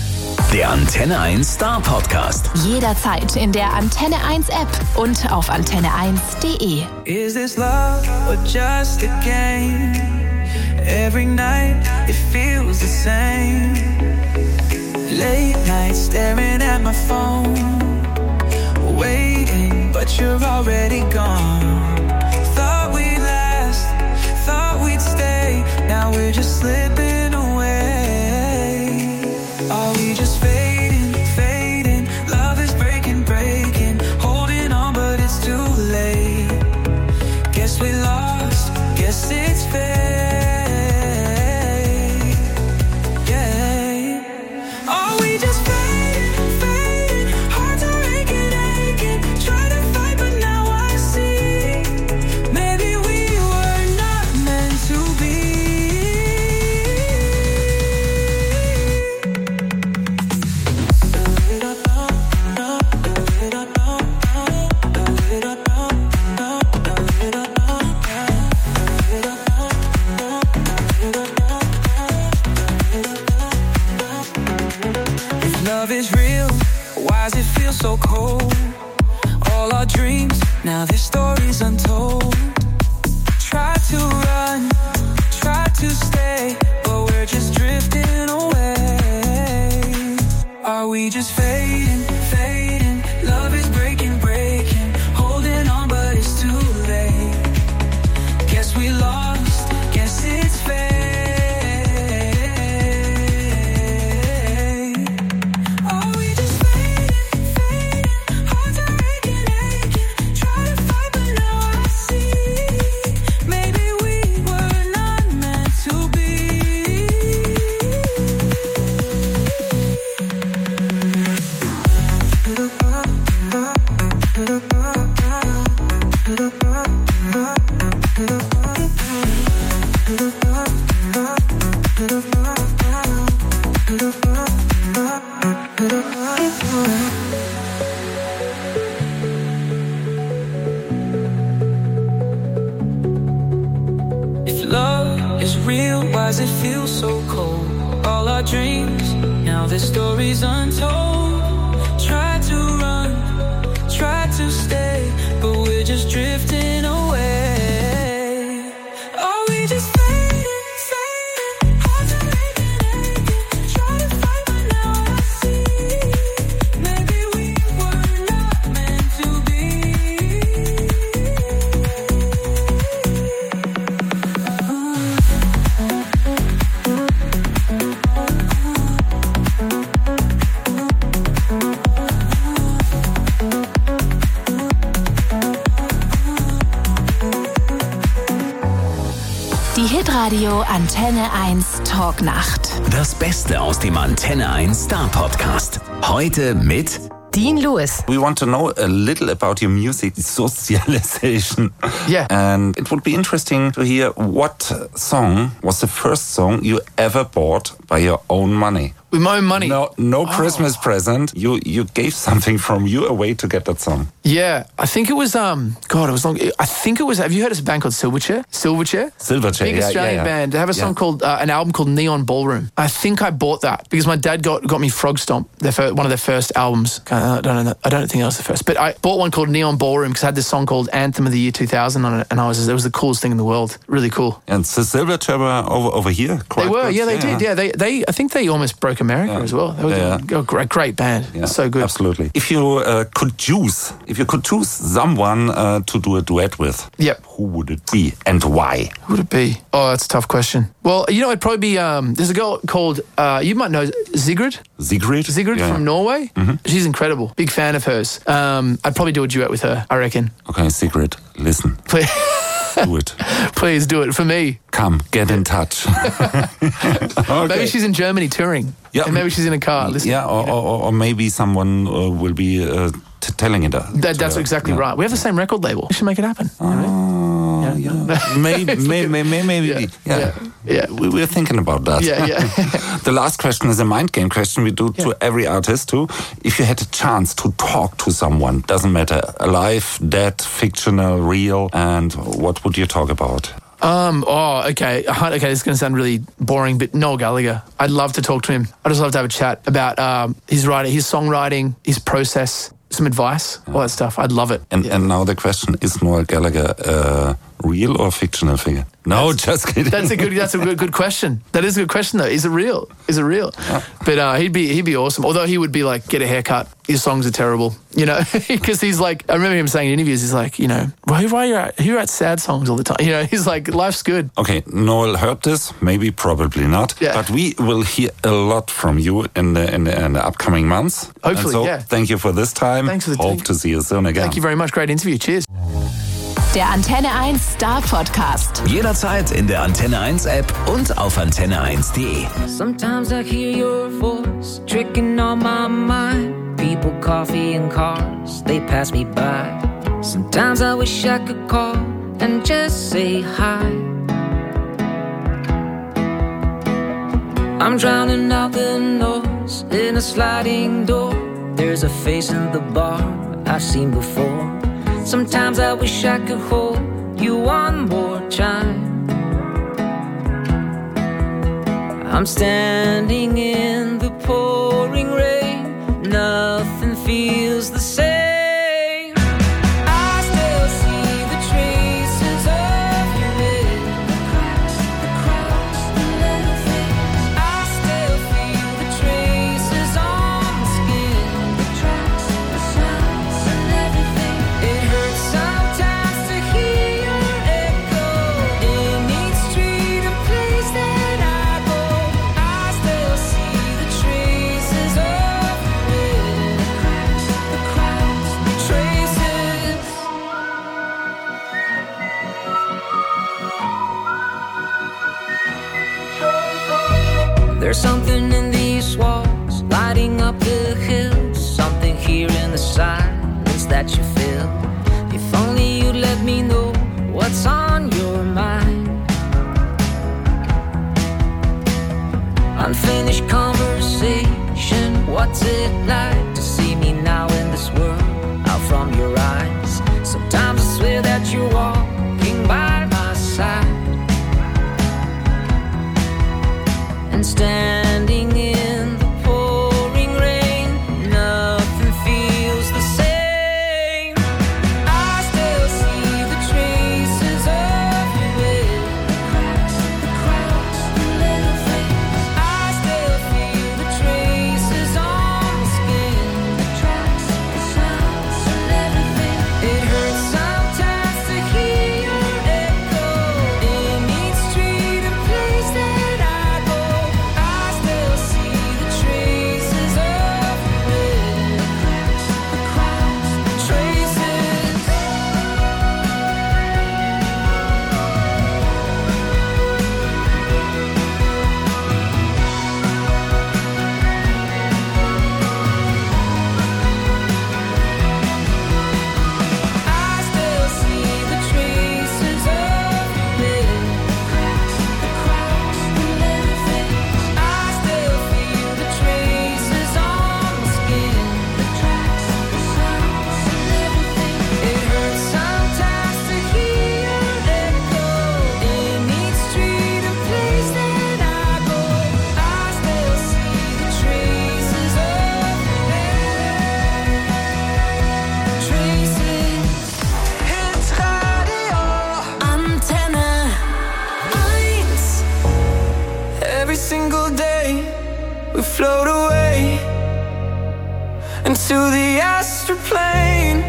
Der Antenne eins Star Podcast. Jederzeit in der Antenne eins App und auf antenne eins punkt de. Is this love or just a game? Every night it feels the same. Late night staring at my phone, waiting, but you're already gone. Now we're just slipping away. Are we just fading, fading? Love is breaking, breaking. Holding on, but it's too late. Guess we lost, guess it's fate. Yeah. Are we just fading, fading? Hearts are aching, aching. Try to fight, but now I see feel so cold. All our dreams, now their stories untold. Try to run, try to stay, but we're just drifting away. Are we just fading, fading? Love is breaking, breaking, holding on but it's too late. Guess we lost, guess it's fate. Are we just fading, fading? Hearts are aching, aching. Try to fight but now I see. Maybe we were not meant to be. If love is real, why does it feel so cold? All our dreams, now the story's untold. Try to run, try to stay, but we're just drifting away. Are we just fading, fading? Hearts are aching, aching. Try to fight but now I see. Maybe we were not meant to be. Die Hitradio Antenne eins Talknacht. Das Beste aus dem Antenne eins Star Podcast. Heute mit Dean Lewis. We want to know a little about your music socialization. Yeah. And it would be interesting to hear what song was the first song you ever bought by your own money. With my own money. No, no Christmas present. You you gave something from you away to get that song. Yeah, I think it was, um, God, it was long. I think it was, have you heard of a band called Silverchair? Silverchair? Silverchair, Big yeah, Australian yeah, yeah. band. They have a song Yeah. called, uh, an album called Neon Ballroom. I think I bought that because my dad got got me Frog Stomp, their fir- one of their first albums. I don't know. I don't think that was the first, but I bought one called Neon Ballroom because it had this song called Anthem of the Year two thousand on it, and I was, it was the coolest thing in the world. Really cool. And so Silverchair were over over here. Quite They were, good. yeah, they did. Yeah, they, they, I think they almost broke America Yeah. as well. They were Yeah. a great, great band. Yeah, So good. Absolutely. If you uh, could choose, if you could choose someone uh, to do a duet with, Yep. who would it be and why? Who would it be? Oh, that's a tough question. Well, you know, it'd probably be, um, there's a girl called, uh, you might know Sigrid. Sigrid? Sigrid Yeah. from Norway. Mhm. She's incredible. Big fan of hers. Um, I'd probably do a duet with her, I reckon. Okay, Sigrid, listen, Please, do it. please do it for me. Come, get in touch. Okay. Maybe she's in Germany touring. Yeah. And maybe she's in a car. Listen, Yeah, or, or, or maybe someone uh, will be uh, t- telling it. Uh, that, to that's her. exactly Yeah. right. We have the same record label. We should make it happen. Oh, yeah. Maybe, maybe, maybe, maybe. Yeah, Yeah. yeah, yeah. We, we're thinking about that. Yeah, yeah. The last question is a mind game question we do to Yeah. every artist too. If you had a chance to talk to someone, doesn't matter, alive, dead, fictional, real, and what would you talk about? Um. Oh, okay. Uh, Okay, this is going to sound really boring, but Noel Gallagher. I'd love to talk to him. I'd just love to have a chat about um, his writing, his songwriting, his process, some advice, all that stuff. I'd love it. And Yeah. and now the question, is Noel Gallagher a real or fictional figure? No, just kidding. That's a good. That's a good, good question. That is a good question, though. Is it real? Is it real? But uh, he'd be he'd be awesome. Although he would be like, get a haircut. His songs are terrible, you know, because he's like. I remember him saying in interviews, he's like, you know, why why you write, he writes sad songs all the time. You know, he's like, life's good. Okay, Noel heard this, maybe, probably not. Yeah. But we will hear a lot from you in the, in the, in the upcoming months. Hopefully, and so, yeah. Thank you for this time. Thanks for the Hope take. to see you soon again. Thank you very much. Great interview. Cheers. Der Antenne eins Star Podcast. jederzeit in der Antenne eins App und auf antenne eins punkt de. Sometimes I hear your voice tricking on my mind. People, coffee, and cars, they pass me by. Sometimes I wish I could call and just say hi. I'm drowning out the noise in a sliding door. There's a face in the bar I've seen before. Sometimes I wish I could hold you one more time. I'm standing in the pouring rain, nothing feels feels the same. I still see the traces of you in the cracks, the cracks, the little things. I still feel the traces on the skin, the tracks, the sounds and everything. It hurts sometimes to hear your echo in each street and place that I go. I still see the traces of you in the cracks, the cracks, the traces. There's something in these walls lighting up the hills, something here in the silence that you feel. If only you'd let me know what's on your mind. Unfinished conversation, what's it like to see me now in this world, out from your eyes? Sometimes I swear that you're walking by my side, and standing in the pouring rain, nothing feels the same. I still see the traces of you in the cracks, the cracks, the little things. I still feel the traces on the skin, the tracks, the sounds and everything. It hurts sometimes to hear your echo in each street and place that I go. I still see the traces of you in the cracks, the cracks, the traces. I still see the traces of you in the cracks, the cracks, the little things. I still feel the traces on the skin, the tracks, the sounds and everything. It hurts sometimes to hear your echo in each street and place that I go. I still see the traces of you in traces. Hits Radio Antenne eins. Every single day we float away into the astral plane.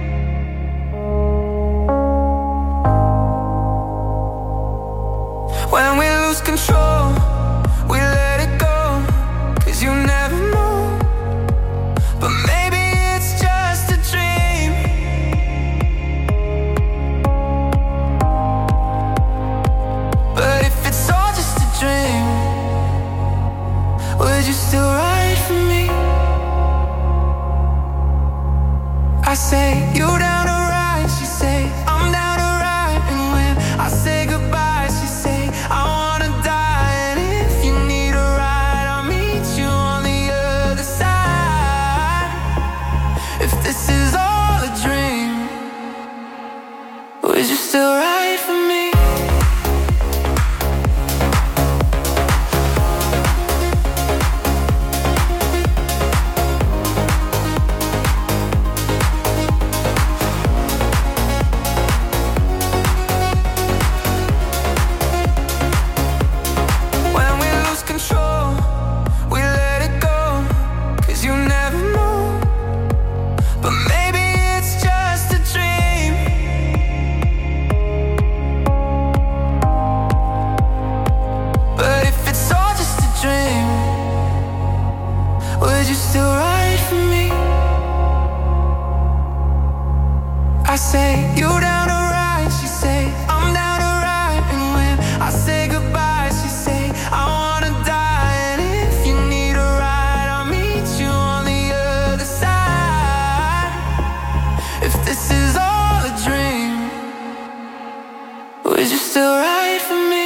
When we lose control, we let it go, 'cause you never know. But maybe it's just a dream. But if it's all just a dream, would you still ride for me? I say, you down to ride, she say, I'm down to ride. And when I say goodbye, she say, I wanna die. And if you need a ride, I'll meet you on the other side. If this is all a dream, would you still ride for me? When we lose control, we let it go, 'cause you never know. But maybe it's just a dream. But if it's all just a dream, would you still ride for me? I say, you down to ride, she say, I'm down to ride. And when I say goodbye, she say, I wanna die. And if you need a ride, I'll meet you on the other side. If this is all a dream, would you still ride for me?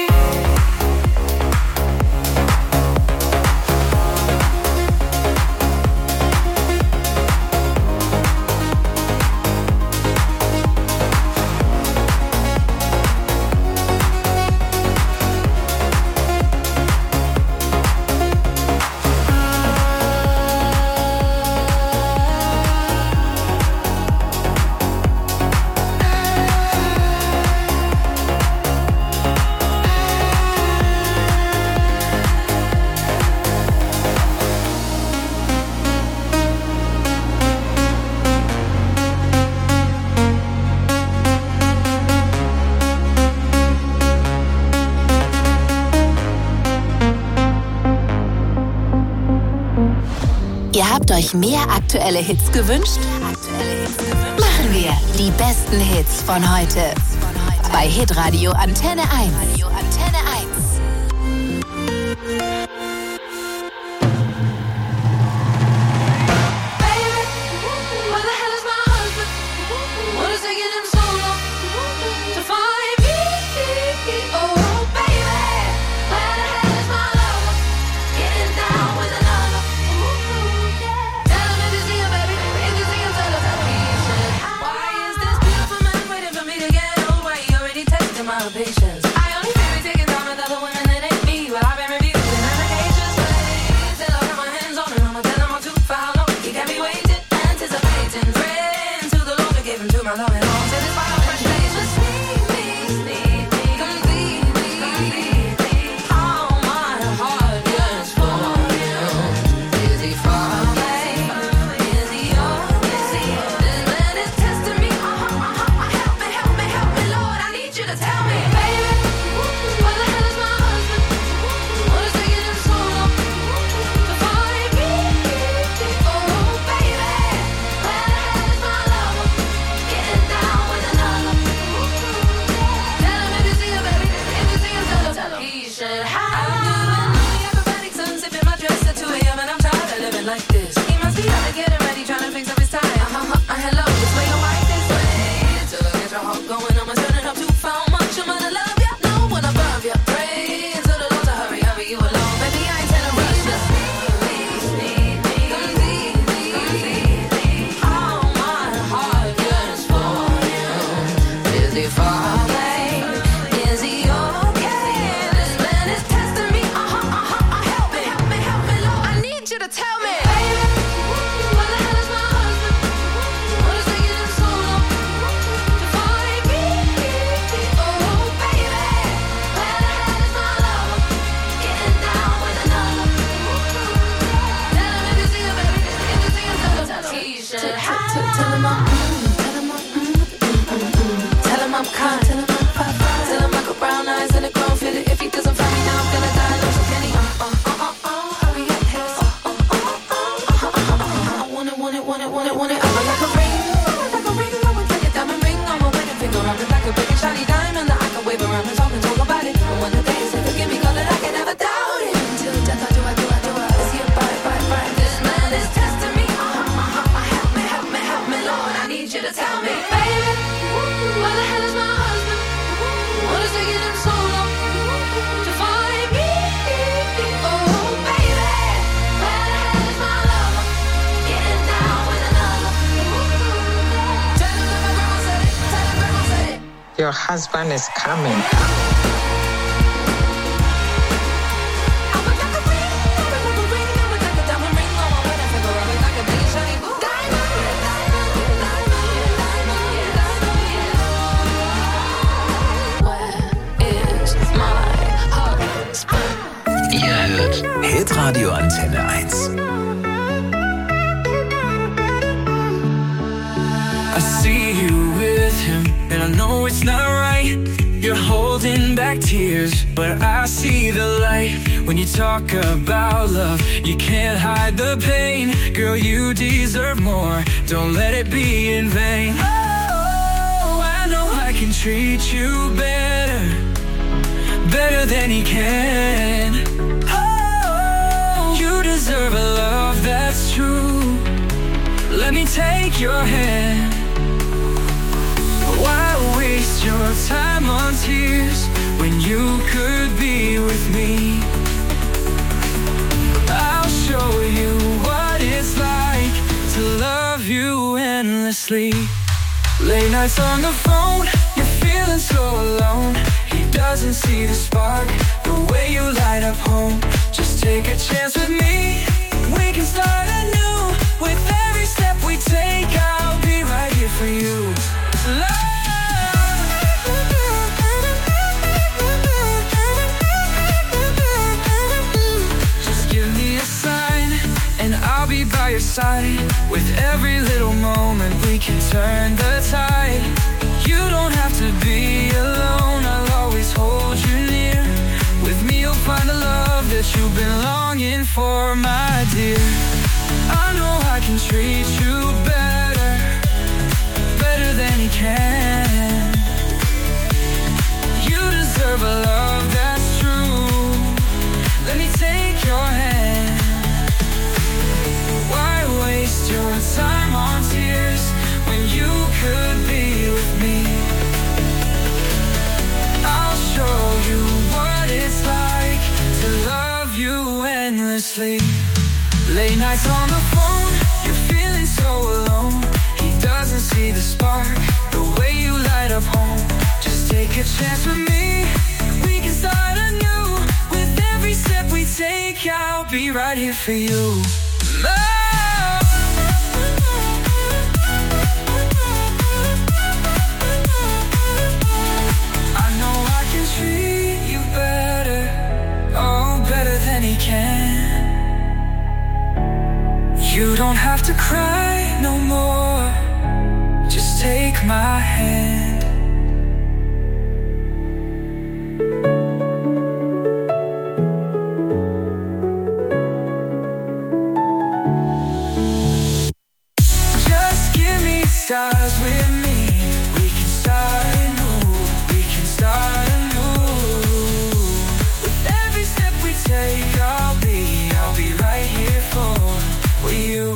Habt euch mehr aktuelle Hits gewünscht? Machen wir die besten Hits von heute. Bei Hitradio Antenne eins. Antenne eins. Patience. I only feel taking time with other women that ain't me, but I've been reviewed in medications. Till I got my hands on it, I'ma tell him I'm too for how long he got me waiting, anticipating. Praying to the Lord to give him to my loving arms. And it's final frustration. Sneak me, sneak me, complete me, complete me. All my heart yearns for you. Is he far away? Is he yours? This man is testing me. Uh-huh, uh-huh. Help me, help me, help me, Lord. I need you to tell me. Like this, he must be out to get it ready, trying to fix up his tie. Uh-huh, uh, hello, this way or white this way. Till I get your heart going, I'ma turn it up too far. Much I'm gonna love ya, no one above ya. Pray to the Lord to hurry, hurry you along. Baby, I ain't trying to rush ya. Please, need me, complete me, complete me. All my heart yearns for you. Is he far away? Is he okay? This man is testing me. Uh-huh, uh-huh, uh, help me, help me, help me, Lord. I need you to tell me. I'm kind, tell him I'm pop, tell him I got brown eyes and a grown fit. If he doesn't find me now, I'm gonna die. No, so can he? Uh, uh, uh, uh, uh, hurry up, hey. Uh, uh, uh, uh, uh, uh, uh, uh, I want it, want it, want it, want it, want it. I want like a ring, I want like a ring. I want like a diamond ring on my wedding finger. I'm just like a big and shiny diamond that I can wave around and talk and talk about it. And when the day is here, forgive me, cause I can never doubt it. Until death, I do, I do, I do, I do. Is he a bite, bite, bite? This man is testing me. Uh, uh, uh, uh, help me, help me, help me, Lord. I need you to tell me, baby. Where the hell is my husband? What is taking him so long to find me? Oh, baby, where the hell is my lover? Getting down with another. Tell him that my grandma said it. Tell him grandma said it. Your husband is coming. Hitradio Antenne eins. I see you with him, and I know it's not right. You're holding back tears, but I see the light. When you talk about love, you can't hide the pain. Girl, you deserve more, don't let it be in vain. Oh, I know I can treat you better, better than he can. You deserve a love that's true. Let me take your hand. Why waste your time on tears when you could be with me? I'll show you what it's like to love you endlessly. Late nights on the phone, you're feeling so alone. He doesn't see the spark, the way you light up home. Just take a chance with me. We can start anew. With every step we take, I'll be right here for you. Love. Just give me a sign, and I'll be by your side. With every little moment, we can turn the tide. You don't have to be alone, I'll always hold you near. With me you'll find the love that you've been longing for, my dear. I know treat you better, better than he can. You deserve a love that's true. Let me take your hand. Why waste your time on tears when you could be with me? I'll show you what it's like to love you endlessly. Late nights on the phone, you're feeling so alone. He doesn't see the spark, the way you light up home. Just take a chance with me, we can start anew. With every step we take, I'll be right here for you. Love. I know I can treat you better, oh, better than he can. You don't have to cry no more, just take my hand. Just give me stars with me, we can start anew, we can start anew. With every step we take, I'll be, I'll be right here for you.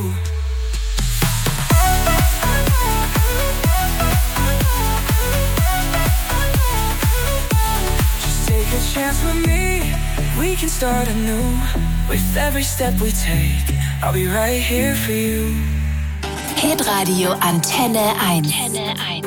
Just take a chance with me, we can start anew. With every step we take, I'll be right here for you. Hitradio Antenne eins. Antenne eins.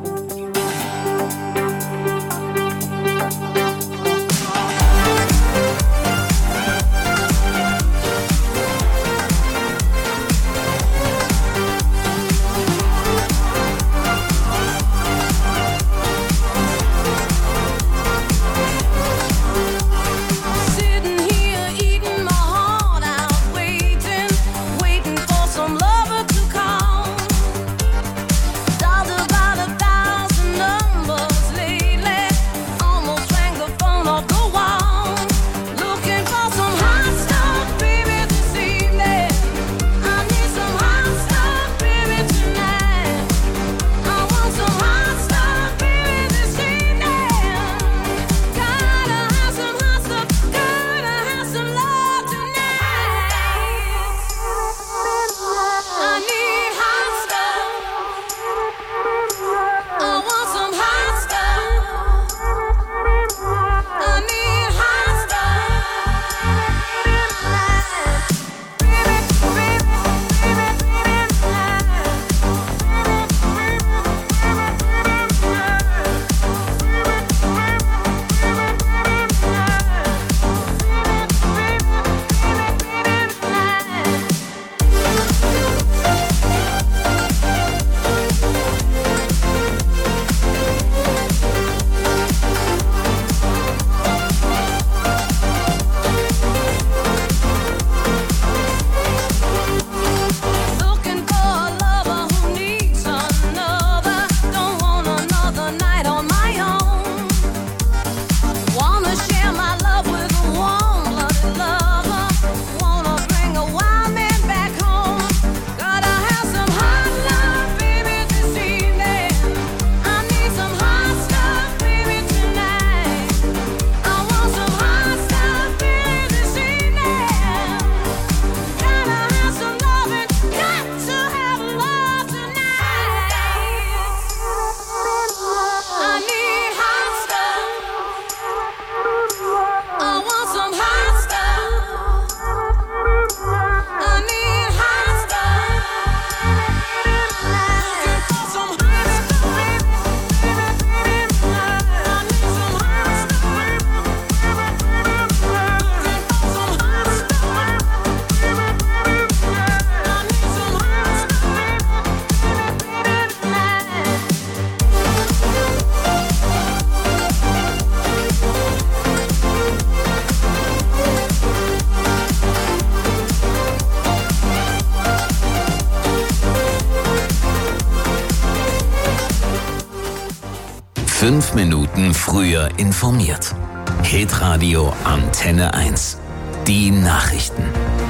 Fünf Minuten früher informiert. Hitradio Antenne eins. Die Nachrichten.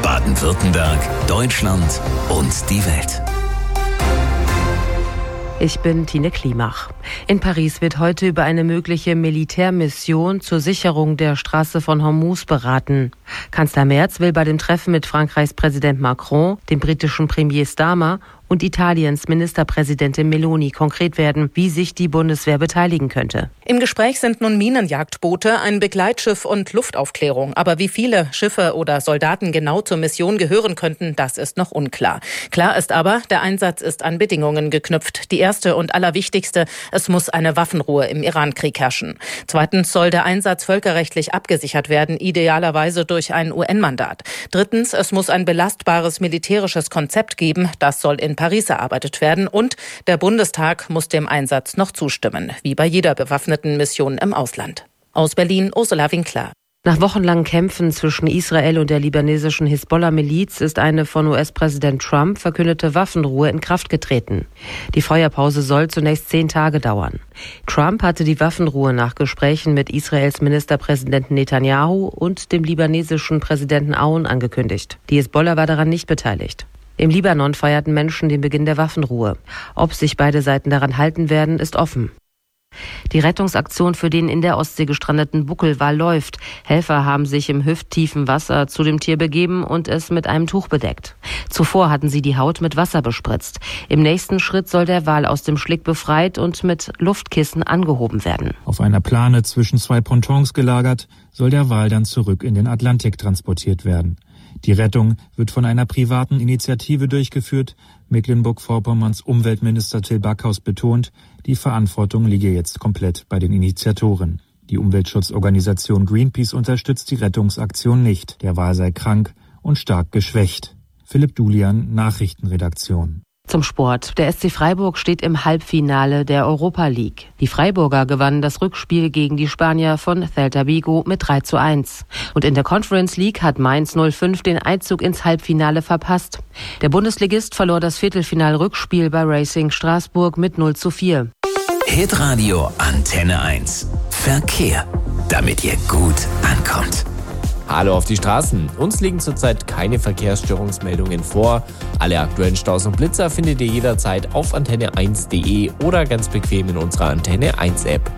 Baden-Württemberg, Deutschland und die Welt. Ich bin Tine Klimach. In Paris wird heute über eine mögliche Militärmission zur Sicherung der Straße von Hormuz beraten. Kanzler Merz will bei dem Treffen mit Frankreichs Präsident Macron, dem britischen Premier Starmer und Italiens Ministerpräsidentin Meloni konkret werden, wie sich die Bundeswehr beteiligen könnte. Im Gespräch sind nun Minenjagdboote, ein Begleitschiff und Luftaufklärung. Aber wie viele Schiffe oder Soldaten genau zur Mission gehören könnten, das ist noch unklar. Klar ist aber, der Einsatz ist an Bedingungen geknüpft. Die erste und allerwichtigste, es muss eine Waffenruhe im Irankrieg herrschen. Zweitens soll der Einsatz völkerrechtlich abgesichert werden, idealerweise durch ein U N-Mandat. Drittens, es muss ein belastbares militärisches Konzept geben, das soll in Paris erarbeitet werden, und der Bundestag muss dem Einsatz noch zustimmen, wie bei jeder bewaffneten Mission im Ausland. Aus Berlin, Ursula Winkler. Nach wochenlangen Kämpfen zwischen Israel und der libanesischen Hisbollah-Miliz ist eine von U S-Präsident Trump verkündete Waffenruhe in Kraft getreten. Die Feuerpause soll zunächst zehn Tage dauern. Trump hatte die Waffenruhe nach Gesprächen mit Israels Ministerpräsidenten Netanyahu und dem libanesischen Präsidenten Aoun angekündigt. Die Hisbollah war daran nicht beteiligt. Im Libanon feierten Menschen den Beginn der Waffenruhe. Ob sich beide Seiten daran halten werden, ist offen. Die Rettungsaktion für den in der Ostsee gestrandeten Buckelwal läuft. Helfer haben sich im hüfttiefen Wasser zu dem Tier begeben und es mit einem Tuch bedeckt. Zuvor hatten sie die Haut mit Wasser bespritzt. Im nächsten Schritt soll der Wal aus dem Schlick befreit und mit Luftkissen angehoben werden. Auf einer Plane zwischen zwei Pontons gelagert, soll der Wal dann zurück in den Atlantik transportiert werden. Die Rettung wird von einer privaten Initiative durchgeführt. Mecklenburg-Vorpommerns Umweltminister Till Backhaus betont, die Verantwortung liege jetzt komplett bei den Initiatoren. Die Umweltschutzorganisation Greenpeace unterstützt die Rettungsaktion nicht. Der Wal sei krank und stark geschwächt. Philipp Dulian, Nachrichtenredaktion. Zum Sport. Der S C Freiburg steht im Halbfinale der Europa League. Die Freiburger gewannen das Rückspiel gegen die Spanier von Celta Vigo mit drei zu eins. Und in der Conference League hat Mainz null fünf den Einzug ins Halbfinale verpasst. Der Bundesligist verlor das Viertelfinal-Rückspiel bei Racing Straßburg mit null zu vier. Hitradio Antenne eins. Verkehr. Damit ihr gut ankommt. Hallo auf die Straßen. Uns liegen zurzeit keine Verkehrsstörungsmeldungen vor. Alle aktuellen Staus und Blitzer findet ihr jederzeit auf antenne eins punkt de oder ganz bequem in unserer Antenne eins App.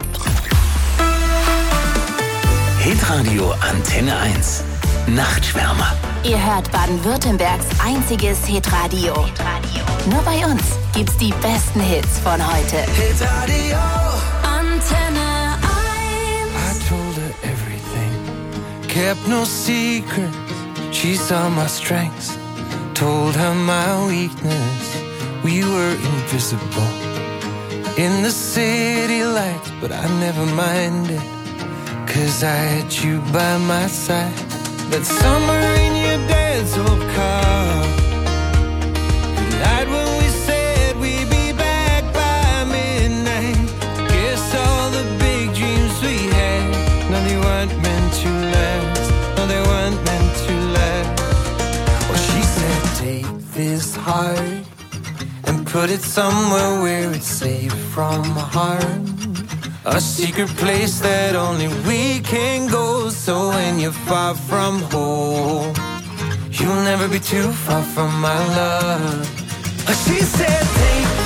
Hitradio Antenne eins. Nachtschwärmer. Ihr hört Baden-Württembergs einziges Hitradio. Nur bei uns gibt's die besten Hits von heute. Hitradio Antenne eins. I told her everything, kept no secret. She saw my strengths, told her my weakness. We were invisible in the city lights, but I never minded, 'cause I had you by my side. That summer in your dad's old car, you lied when we said we'd be back by midnight. Guess all the big dreams we had, no, they weren't meant to last. No, they weren't meant to last. Well, she said, take this heart and put it somewhere where it's safe from harm. A secret place that only we can go. So when you're far from home, you'll never be too far from my love. She said, take